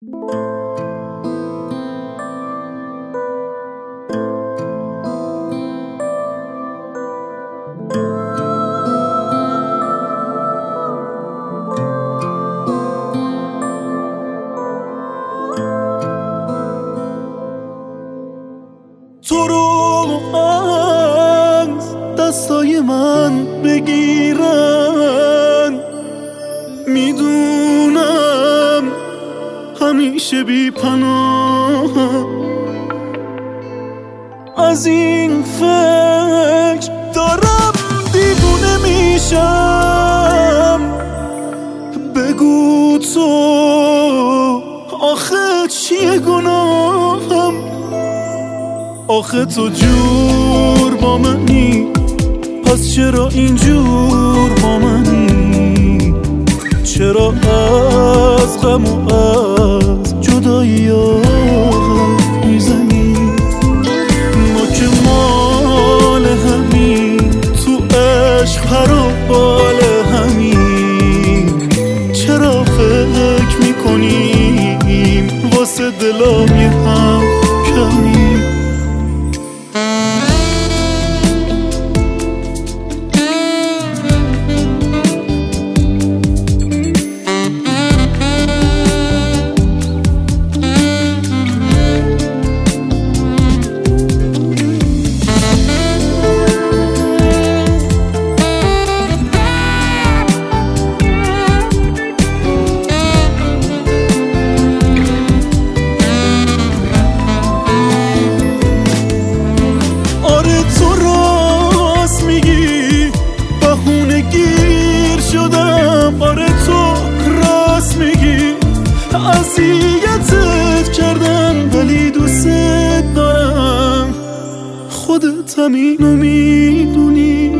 تو رو از دستای من بگیرن، میدونم همیشه بی پناه. از این فکر دارم دیوونه میشم. بگو تو آخه چیه گناهم؟ آخه تو جور با منی، پس چرا اینجور با منی؟ چرا از غم و از جدایی میزنی؟ ما که مال همین، تو عشق پر و بال همین. چرا فکر میکنیم واسه دلای هم کمی؟ آره تو راست میگی، اذیتت کردم ولی دوست دارم. خودت همینو میدونی،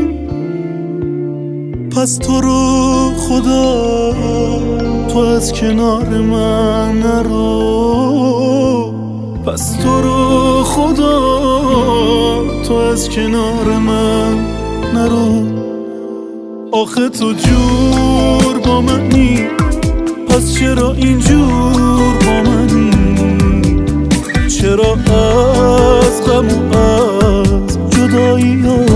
پس تو رو خدا تو از کنار من نرو. پس تو رو خدا تو از کنار من نرو. آخه تو جور با منی، پس چرا اینجور با منی؟ چرا از غم و از جدایی